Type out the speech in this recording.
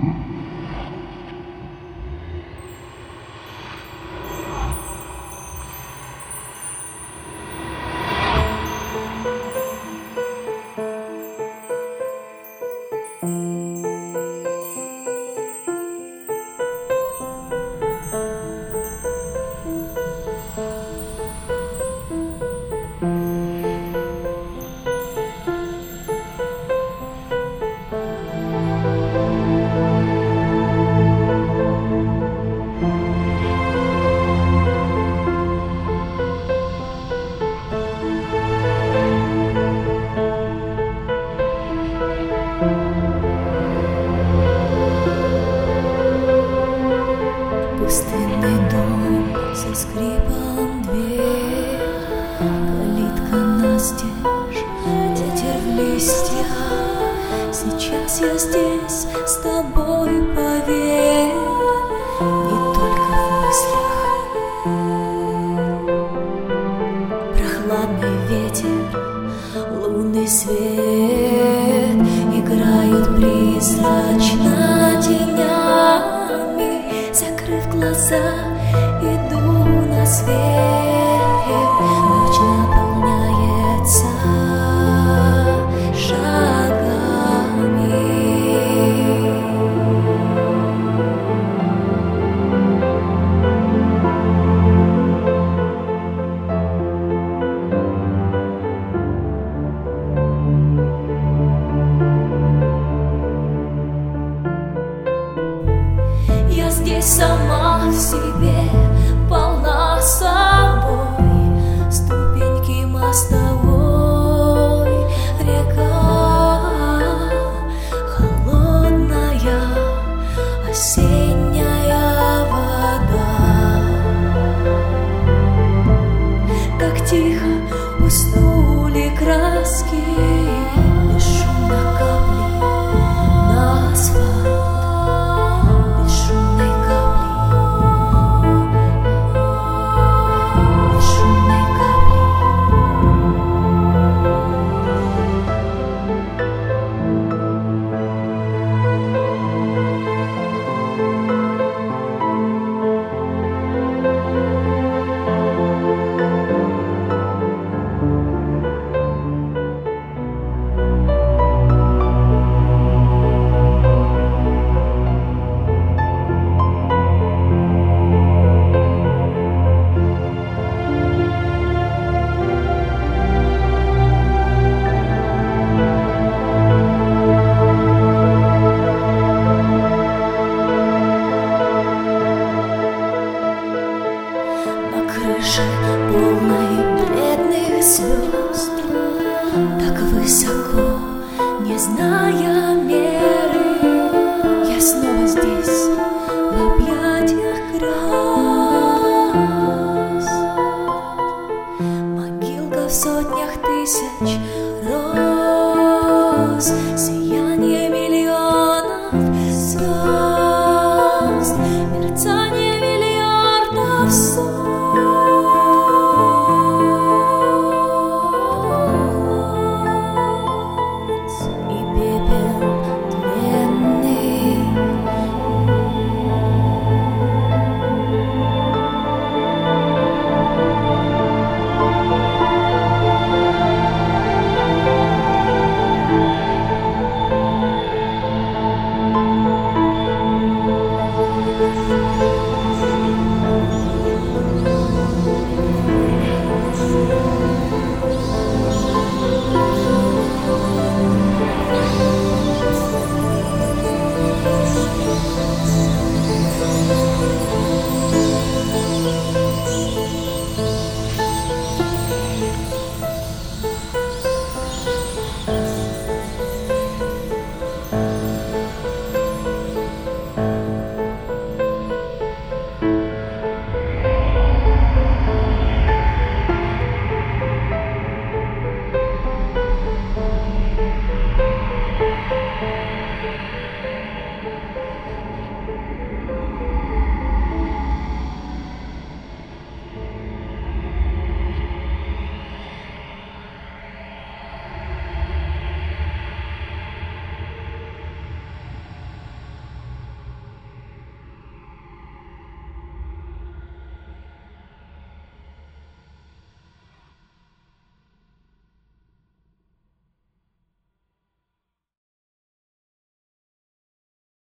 Пустынный дом со скрипом дверь, калитка настежь, ветер в листьях. Сейчас я здесь с тобой, поверь, не только в мыслях. Прохладный ветер, лунный свет играют призрачно тенями. Закрыв глаза, иду на свет. Ночь наполняется шагами. Я здесь сама в себе, полна собой, ступеньки мостовой, река холодная, осенняя вода. Так тихо уснули краски, бесшумно капли на асфальт. Полной бледных звезд, так высоко, не зная меры, я снова